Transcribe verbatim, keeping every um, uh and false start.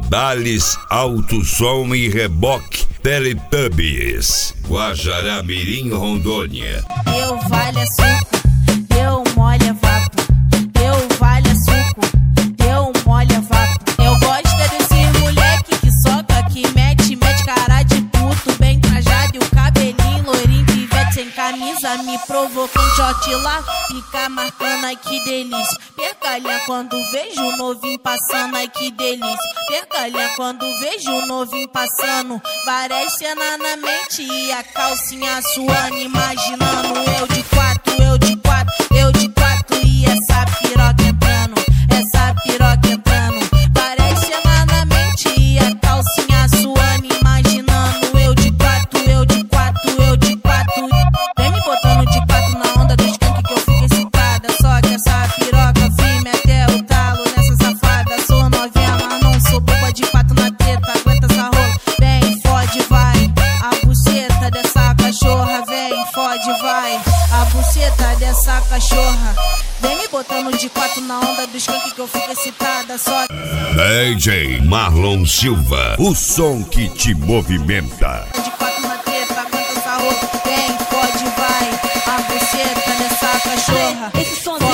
Dales, alto som e reboque, Teletubbies, Guajará-Mirim, Rondônia. Eu vale suco, eu molha vapo. Eu vale suco, eu molha vapo. Eu gosto desse moleque que soca, que mete, mete cara de puto, bem trajado e o cabelinho loirinho, pivete sem camisa, me provoca um shot lá, fica marcando, ai que delícia. Pergalha quando vejo o novinho passando, ai que delícia. Pergalha quando vejo o novinho passando, várias cenas na mente e a calcinha suando, imaginando eu de quatro, eu de quatro, eu de quatro e essa piroca entrando, essa piroca entrando, várias cenas na mente e a calcinha suando, imaginando eu de quatro, eu de quatro, eu de quatro. Vem me botando de quatro na onda do skunk que eu fico excitada, só que essa piroca firme até o talo nessa safada. Sou novinha, mas não sou boba, de quatro na teta, aguenta essa rola, vem, fode, vai. A buceta dessa cachorra, vem, fode, vai. A buceta dessa cachorra, vem me botando de quatro na onda do skunk que eu fico excitada, só D J Marlon Silva, o som que te movimenta. de quatro na teta, aguenta essa rola, vem, fode, vai. A buceta dessa cachorra, Esse som